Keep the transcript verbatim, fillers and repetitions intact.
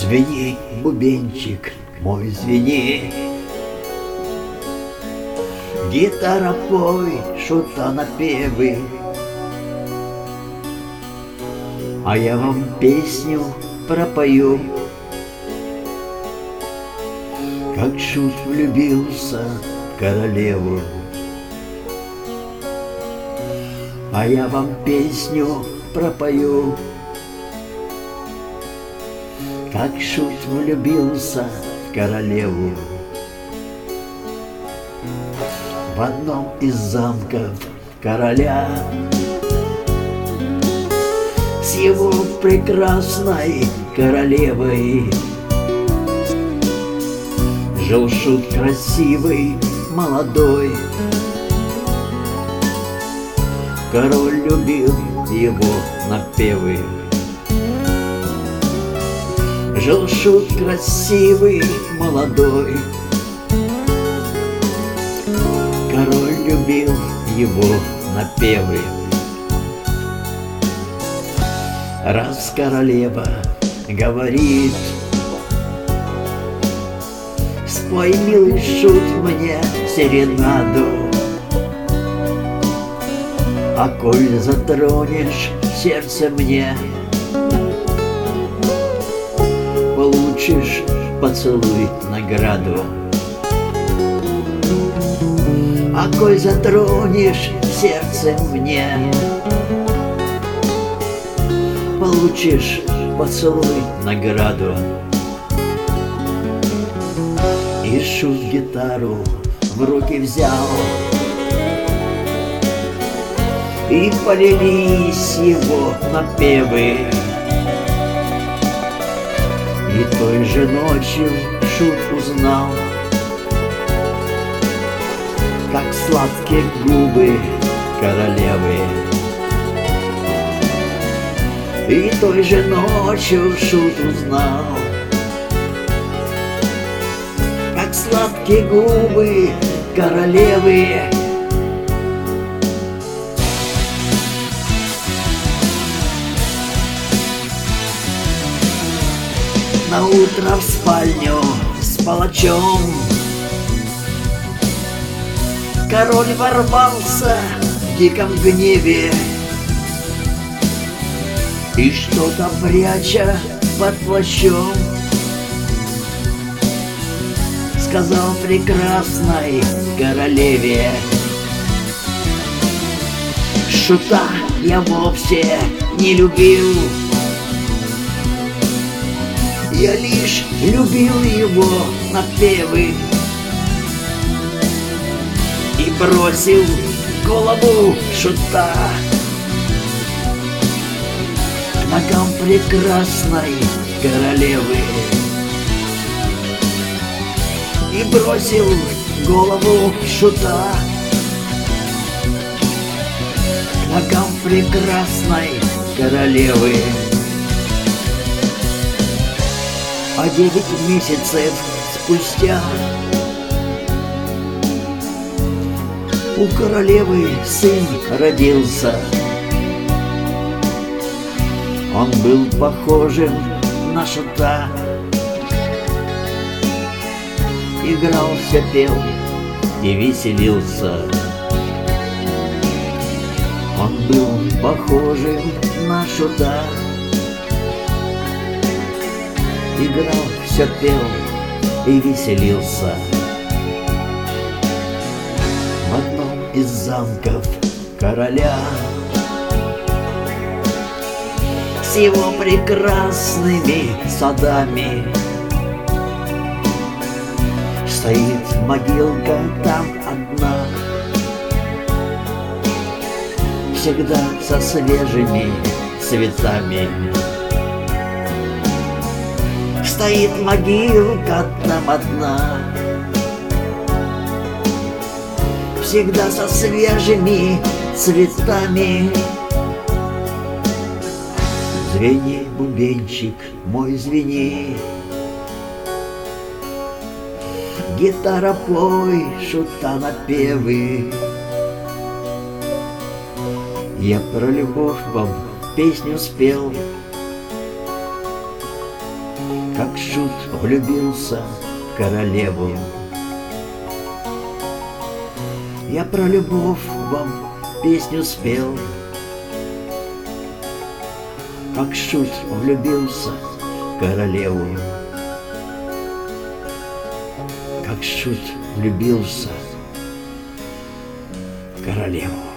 Звени, бубенчик мой, звени, гитара пой, шута напевы, а я вам песню пропою. Как шут влюбился в королеву, а я вам песню пропою. Как шут влюбился в королеву. В одном из замков короля с его прекрасной королевой жил шут красивый, молодой. Король любил его напевы. Жил шут красивый, молодой. Король любил его напевы. Раз королева говорит: спой, милый шут, мне серенаду, а коль затронешь сердце мне, получишь поцелуй награду. А коль затронешь сердце мне, получишь поцелуй награду. И шут гитару в руки взял, и полились его напевы. И той же ночью шут узнал, как сладкие губы королевы. И той же ночью шут узнал, как сладкие губы королевы. На утро в спальню с палачом король ворвался в диком гневе, и что-то пряча под плащом сказал прекрасной королеве: шута я вовсе не любил, я лишь любил его напевы. И бросил голову шута к ногам прекрасной королевы. И бросил голову шута к ногам прекрасной королевы. А девять месяцев спустя у королевы сын родился. Он был похожим на шута, игрался, пел и веселился. Он был похожим на шута, играл, все пел и веселился. В одном из замков короля с его прекрасными садами стоит могилка там одна, всегда со свежими цветами. Стоит могилка там одна, всегда со свежими цветами. Звени, бубенчик мой, звени, гитара пой, шута напевы. Я про любовь вам песню спел, как шут влюбился в королеву. Я про любовь вам песню спел, как шут влюбился в королеву, как шут влюбился в королеву.